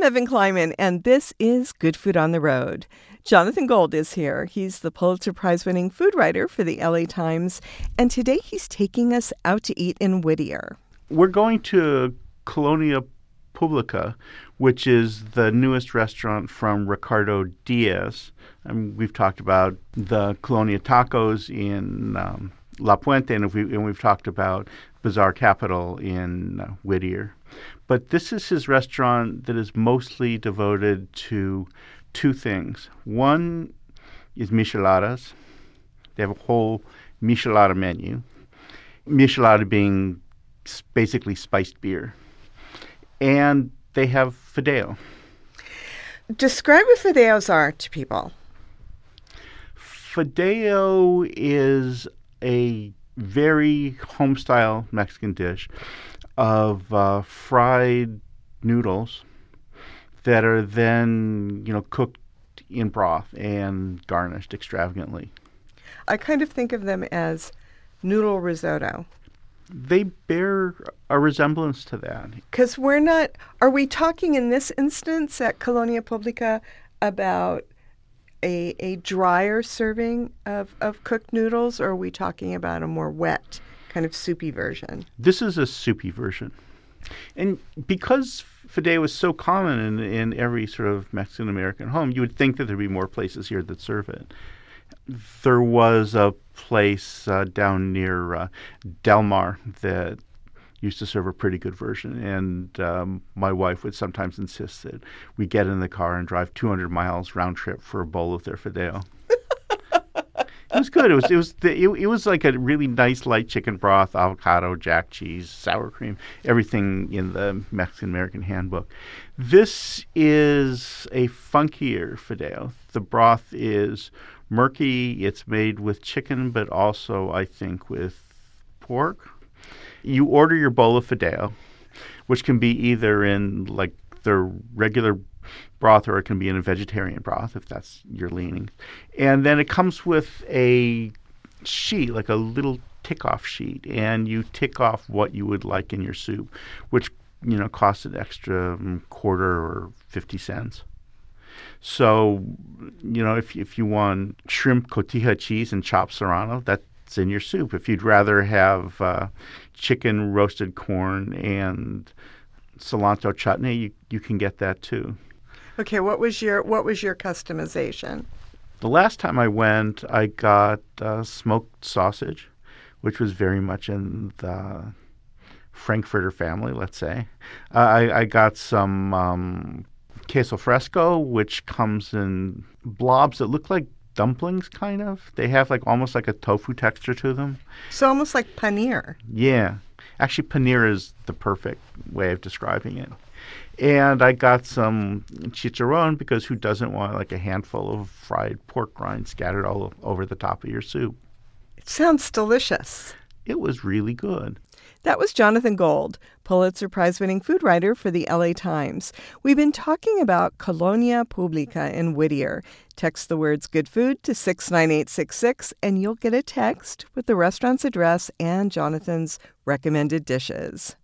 I'm Evan Kleiman, and this is Good Food on the Road. Jonathan Gold is here. He's the Pulitzer Prize-winning food writer for the LA Times, and today he's taking us out to eat in Whittier. We're going to Colonia Publica, which is the newest restaurant from Ricardo Diaz. We've talked about the Colonia Tacos in La Puente, and we've talked about Bazaar Capital in Whittier. But this is his restaurant that is mostly devoted to two things. One is micheladas. They have a whole michelada menu. Michelada being basically spiced beer. And they have fideo. Describe what fideos are to people. Fideo is a very home-style Mexican dish of fried noodles that are then, cooked in broth and garnished extravagantly. I kind of think of them as noodle risotto. They bear a resemblance to that. Because are we talking in this instance at Colonia Publica about a drier serving of cooked noodles, or are we talking about a more wet, kind of soupy version? This is a soupy version. And because fideo is so common in every sort of Mexican-American home, you would think that there'd be more places here that serve it. There was a place down near Del Mar that used to serve a pretty good version, and my wife would sometimes insist that we get in the car and drive 200 miles round trip for a bowl of their fideo. It was good. It was like a really nice light chicken broth, avocado, jack cheese, sour cream, everything in the Mexican American handbook. This is a funkier fideo. The broth is murky. It's made with chicken, but also, I think, with pork. You order your bowl of fideo, which can be either in like the regular broth or it can be in a vegetarian broth if that's your leaning. And then it comes with a sheet, like a little tick-off sheet, and you tick off what you would like in your soup, which, costs an extra quarter or 50 cents. So, if you want shrimp cotija cheese and chopped serrano, that's in your soup. If you'd rather have chicken roasted corn and cilantro chutney, you can get that too. Okay, what was your customization? The last time I went, I got smoked sausage, which was very much in the Frankfurter family, let's say. I got some queso fresco, which comes in blobs that look like dumplings, kind of. They have almost like a tofu texture to them. So almost like paneer. Yeah. Actually, paneer is the perfect way of describing it. And I got some chicharron because who doesn't want a handful of fried pork rinds scattered all over the top of your soup? It sounds delicious. It was really good. That was Jonathan Gold, Pulitzer Prize-winning food writer for the LA Times. We've been talking about Colonia Publica in Whittier. Text the words good food to 69866 and you'll get a text with the restaurant's address and Jonathan's recommended dishes.